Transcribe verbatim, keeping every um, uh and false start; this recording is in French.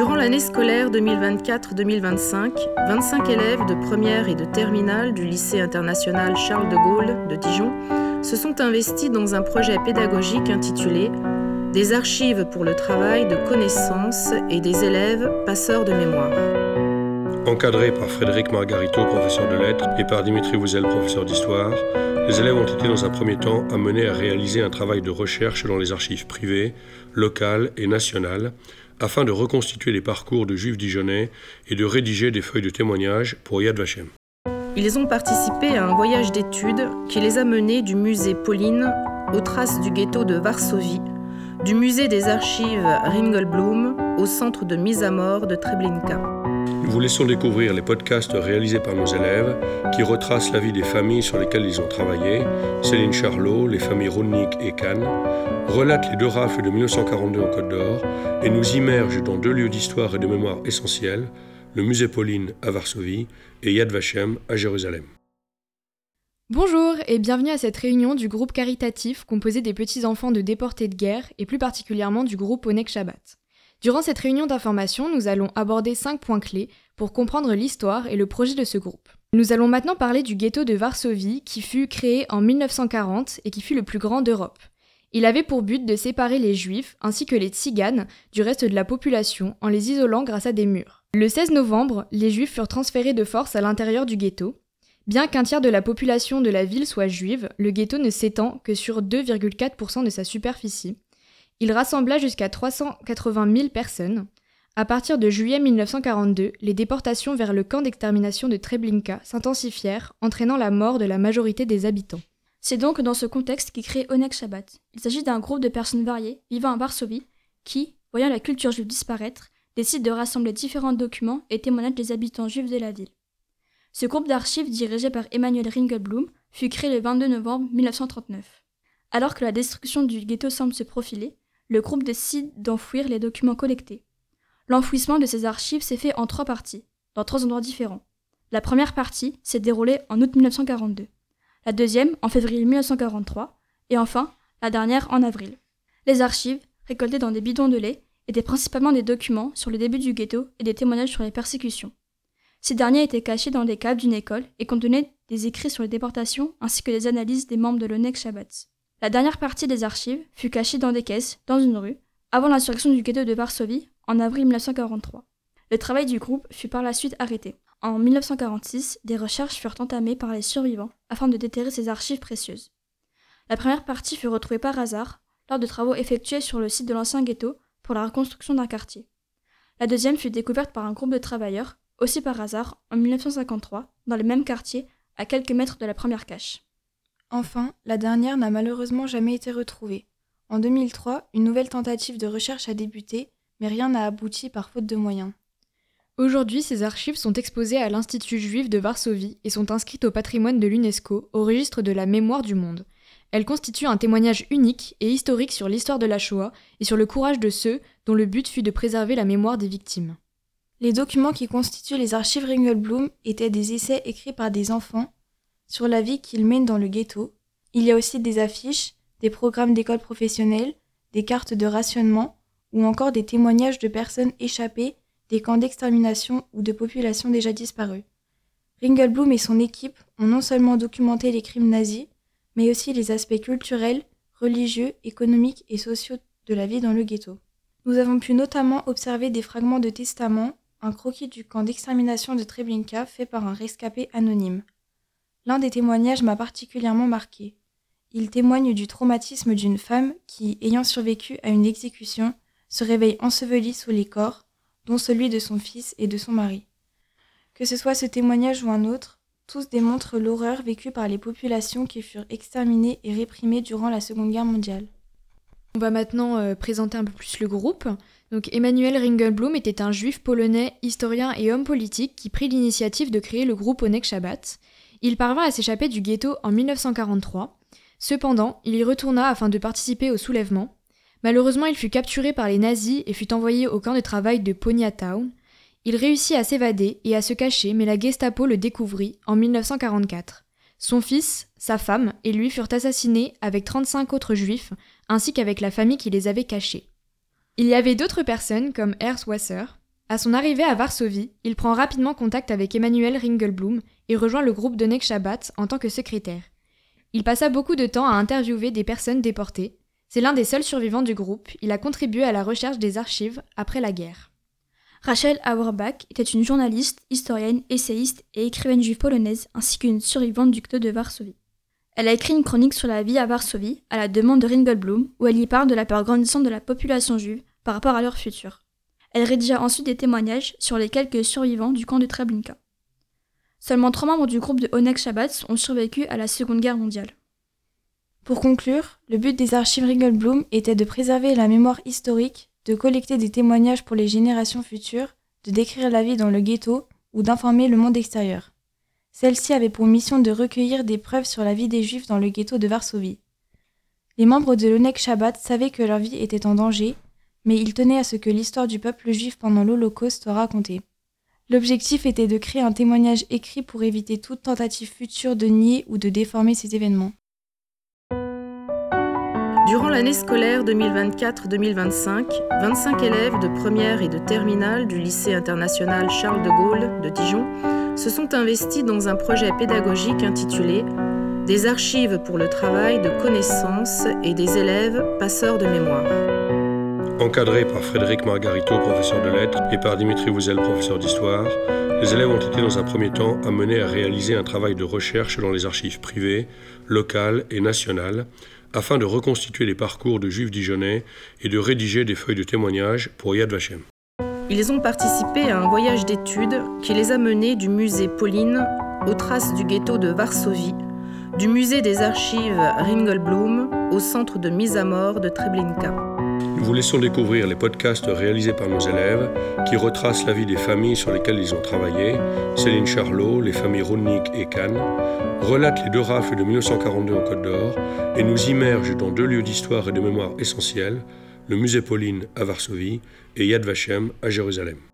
Durant l'année scolaire deux mille vingt-quatre deux mille vingt-cinq, vingt-cinq élèves de première et de terminale du lycée international Charles de Gaulle de Dijon se sont investis dans un projet pédagogique intitulé « Des archives pour le travail de connaissances et des élèves passeurs de mémoire ». Encadrés par Frédéric Margarito, professeur de lettres, et par Dimitri Vouzel, professeur d'histoire, les élèves ont été dans un premier temps amenés à réaliser un travail de recherche dans les archives privées, locales et nationales, afin de reconstituer les parcours de juifs dijonnais et de rédiger des feuilles de témoignages pour Yad Vashem. Ils ont participé à un voyage d'études qui les a menés du musée Pauline aux traces du ghetto de Varsovie, du musée des archives Ringelblum au centre de mise à mort de Treblinka. Nous vous laissons découvrir les podcasts réalisés par nos élèves qui retracent la vie des familles sur lesquelles ils ont travaillé, Céline Charlot, les familles Roudnik et Kahn, relatent les deux rafles de mille neuf cent quarante-deux en Côte d'Or et nous immergent dans deux lieux d'histoire et de mémoire essentiels, le musée Pauline à Varsovie et Yad Vashem à Jérusalem. Bonjour et bienvenue à cette réunion du groupe caritatif composé des petits-enfants de déportés de guerre et plus particulièrement du groupe Onek Shabbat. Durant cette réunion d'information, nous allons aborder cinq points clés pour comprendre l'histoire et le projet de ce groupe. Nous allons maintenant parler du ghetto de Varsovie qui fut créé en mille neuf cent quarante et qui fut le plus grand d'Europe. Il avait pour but de séparer les juifs ainsi que les tziganes du reste de la population en les isolant grâce à des murs. Le seize novembre, les juifs furent transférés de force à l'intérieur du ghetto. Bien qu'un tiers de la population de la ville soit juive, le ghetto ne s'étend que sur deux virgule quatre pour cent de sa superficie. Il rassembla jusqu'à trois cent quatre-vingt mille personnes. À partir de juillet mille neuf cent quarante-deux, les déportations vers le camp d'extermination de Treblinka s'intensifièrent, entraînant la mort de la majorité des habitants. C'est donc dans ce contexte qu'est créé Onek Shabbat. Il s'agit d'un groupe de personnes variées vivant à Varsovie qui, voyant la culture juive disparaître, décident de rassembler différents documents et témoignages des habitants juifs de la ville. Ce groupe d'archives dirigé par Emanuel Ringelblum fut créé le vingt-deux novembre mille neuf cent trente-neuf. Alors que la destruction du ghetto semble se profiler, le groupe décide d'enfouir les documents collectés. L'enfouissement de ces archives s'est fait en trois parties, dans trois endroits différents. La première partie s'est déroulée en août mille neuf cent quarante-deux, la deuxième en février mille neuf cent quarante-trois, et enfin, la dernière en avril. Les archives, récoltées dans des bidons de lait, étaient principalement des documents sur le début du ghetto et des témoignages sur les persécutions. Ces derniers étaient cachés dans des caves d'une école et contenaient des écrits sur les déportations ainsi que des analyses des membres de l'Onek Shabbat. La dernière partie des archives fut cachée dans des caisses, dans une rue, avant l'insurrection du ghetto de Varsovie, en avril mille neuf cent quarante-trois. Le travail du groupe fut par la suite arrêté. En mille neuf cent quarante-six, des recherches furent entamées par les survivants afin de déterrer ces archives précieuses. La première partie fut retrouvée par hasard, lors de travaux effectués sur le site de l'ancien ghetto pour la reconstruction d'un quartier. La deuxième fut découverte par un groupe de travailleurs, aussi par hasard, en mille neuf cent cinquante-trois, dans le même quartier, à quelques mètres de la première cache. Enfin, la dernière n'a malheureusement jamais été retrouvée. En deux mille trois, une nouvelle tentative de recherche a débuté, mais rien n'a abouti par faute de moyens. Aujourd'hui, ces archives sont exposées à l'Institut juif de Varsovie et sont inscrites au patrimoine de l'UNESCO, au registre de la mémoire du monde. Elles constituent un témoignage unique et historique sur l'histoire de la Shoah et sur le courage de ceux dont le but fut de préserver la mémoire des victimes. Les documents qui constituent les archives Ringelblum étaient des essais écrits par des enfants sur la vie qu'ils mènent dans le ghetto. Il y a aussi des affiches, des programmes d'école professionnelle, des cartes de rationnement ou encore des témoignages de personnes échappées des camps d'extermination ou de populations déjà disparues. Ringelblum et son équipe ont non seulement documenté les crimes nazis, mais aussi les aspects culturels, religieux, économiques et sociaux de la vie dans le ghetto. Nous avons pu notamment observer des fragments de testaments, un croquis du camp d'extermination de Treblinka fait par un rescapé anonyme. L'un des témoignages m'a particulièrement marqué. Il témoigne du traumatisme d'une femme qui, ayant survécu à une exécution, se réveille ensevelie sous les corps, dont celui de son fils et de son mari. Que ce soit ce témoignage ou un autre, tous démontrent l'horreur vécue par les populations qui furent exterminées et réprimées durant la Seconde Guerre mondiale. On va maintenant euh, présenter un peu plus le groupe. Donc Emanuel Ringelblum était un juif polonais, historien et homme politique qui prit l'initiative de créer le groupe Onek Shabbat. Il parvint à s'échapper du ghetto en mille neuf cent quarante-trois. Cependant, il y retourna afin de participer au soulèvement. Malheureusement, il fut capturé par les nazis et fut envoyé au camp de travail de Poniatown. Il réussit à s'évader et à se cacher, mais la Gestapo le découvrit en mille neuf cent quarante-quatre. Son fils, sa femme et lui furent assassinés avec trente-cinq autres juifs, ainsi qu'avec la famille qui les avait cachés. Il y avait d'autres personnes comme Ernst Wasser, À son arrivée à Varsovie, il prend rapidement contact avec Emanuel Ringelblum et rejoint le groupe d'Onek Shabbat en tant que secrétaire. Il passa beaucoup de temps à interviewer des personnes déportées. C'est l'un des seuls survivants du groupe, il a contribué à la recherche des archives après la guerre. Rachel Auerbach était une journaliste, historienne, essayiste et écrivaine juive polonaise ainsi qu'une survivante du ghetto de Varsovie. Elle a écrit une chronique sur la vie à Varsovie à la demande de Ringelblum où elle y parle de la peur grandissante de la population juive par rapport à leur futur. Elle rédigea ensuite des témoignages sur les quelques survivants du camp de Treblinka. Seulement trois membres du groupe de Onek Shabbat ont survécu à la Seconde Guerre mondiale. Pour conclure, le but des archives Ringelblum était de préserver la mémoire historique, de collecter des témoignages pour les générations futures, de décrire la vie dans le ghetto ou d'informer le monde extérieur. Celle-ci avait pour mission de recueillir des preuves sur la vie des Juifs dans le ghetto de Varsovie. Les membres de l'Onek Shabbat savaient que leur vie était en danger, mais ils tenaient à ce que l'histoire du peuple juif pendant l'Holocauste soit racontée. L'objectif était de créer un témoignage écrit pour éviter toute tentative future de nier ou de déformer ces événements. Durant l'année scolaire deux mille vingt-quatre deux mille vingt-cinq, vingt-cinq élèves de première et de terminale du lycée international Charles de Gaulle de Dijon se sont investis dans un projet pédagogique intitulé « Des archives pour le travail de connaissances et des élèves passeurs de mémoire ». Encadrés par Frédéric Margarito, professeur de lettres, et par Dimitri Vouzel, professeur d'histoire, les élèves ont été dans un premier temps amenés à réaliser un travail de recherche dans les archives privées, locales et nationales, afin de reconstituer les parcours de juifs dijonnais et de rédiger des feuilles de témoignages pour Yad Vashem. Ils ont participé à un voyage d'études qui les a menés du musée Pauline aux traces du ghetto de Varsovie, du musée des archives Ringelblum au centre de mise à mort de Treblinka. Nous vous laissons découvrir les podcasts réalisés par nos élèves qui retracent la vie des familles sur lesquelles ils ont travaillé, Céline Charlot, les familles Rodnik et Kahn, relatent les deux rafles de dix-neuf cent quarante-deux en Côte d'Or et nous immergent dans deux lieux d'histoire et de mémoire essentiels, le musée Pauline à Varsovie et Yad Vashem à Jérusalem.